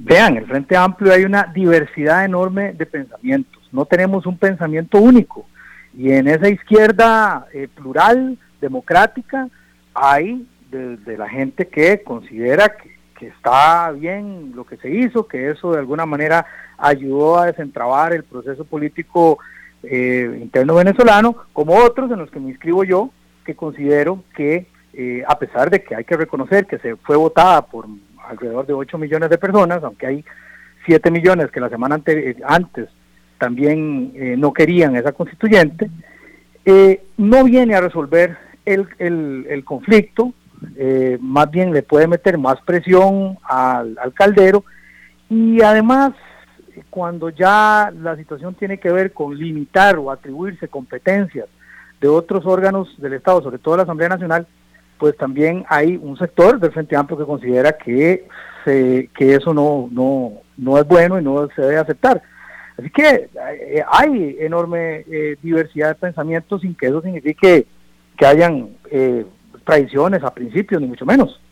Vean, el Frente Amplio hay una diversidad enorme de pensamientos, no tenemos un pensamiento único, y en esa izquierda plural, democrática, hay de la gente que considera que está bien lo que se hizo, que eso de alguna manera ayudó a desentrabar el proceso político interno venezolano, como otros en los que me inscribo yo, que considero que a pesar de que hay que reconocer que se fue votada por alrededor de 8 millones de personas, aunque hay 7 millones que la semana antes también no querían esa constituyente, no viene a resolver el conflicto, más bien le puede meter más presión al Caldero, y además cuando ya la situación tiene que ver con limitar o atribuirse competencias de otros órganos del Estado, sobre todo la Asamblea Nacional, pues también hay un sector del Frente Amplio que considera que eso no es bueno y no se debe aceptar. Así que hay enorme diversidad de pensamientos, sin que eso signifique que hayan traiciones a principios, ni mucho menos.